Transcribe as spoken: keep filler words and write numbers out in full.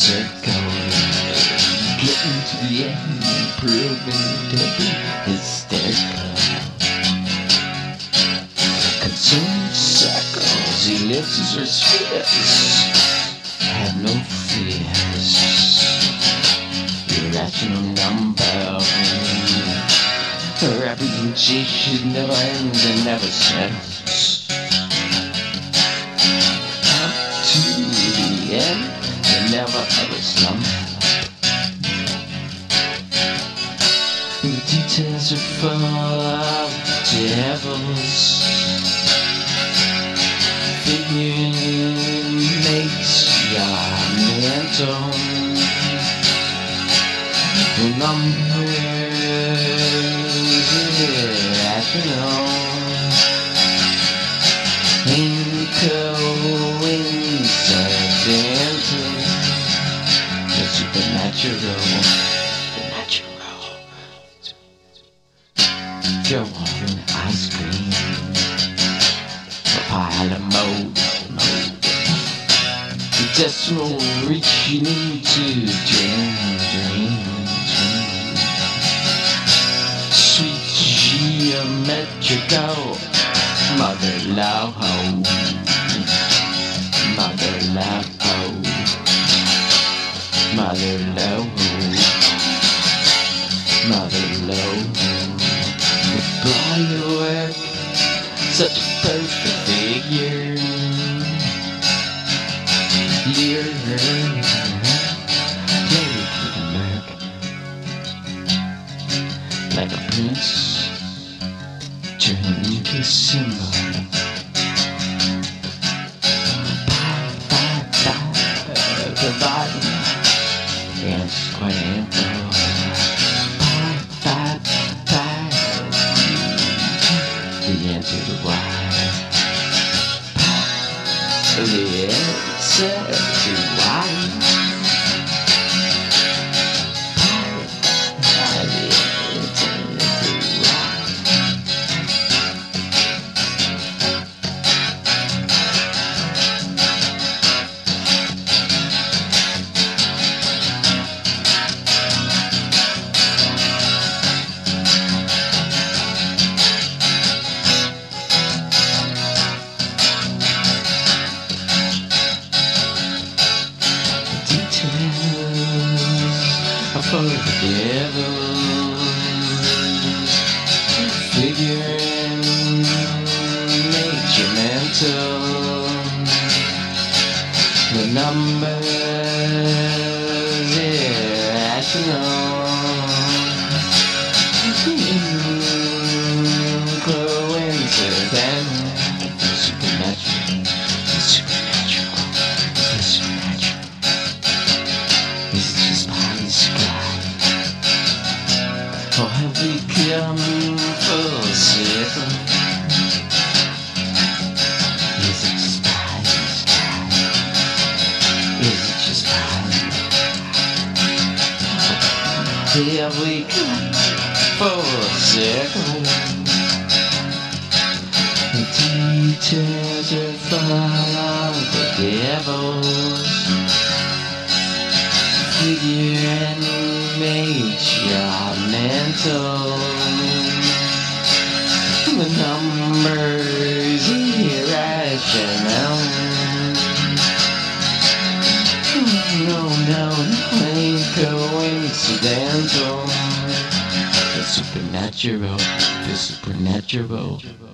circle, getting to the end and proving to be hysterical. Consumed circles, he lives his spheres, have no fears. Irrational number, representation never ends and never stops. Up to the end, and never ever slump. The details are full of devils. Figuring makes ya mental. Numbers irrational. Ain't coincidental. The supernatural. Supernatural. Go on ice cream. A pile of mold. Mold. The decimal reaching into dream, dream, dream. Sweet geometrical. Mother love ho. Mother love ho. Mother love ho. Mother love ho. Apply your work. Such a perfect figure. You're played with a merc. Like a prince turning into a symbol. Bye, bye, bye, goodbye. And it's quite ample. Bye, bye, bye. The answer to why. The answer to why. For the devil, figuring nature mental. The numbers irrational. Coincidental. Supernatural. Supernatural. Supernatural. Is it just by the sky? Or have we come full circle? Is it just by the sky? Is it just by the sky? Have we come full circle? The details are full of the devils. Figure and nature mental. The numbers irrational. No, no, no, ain't coincidental. The supernatural, the supernatural.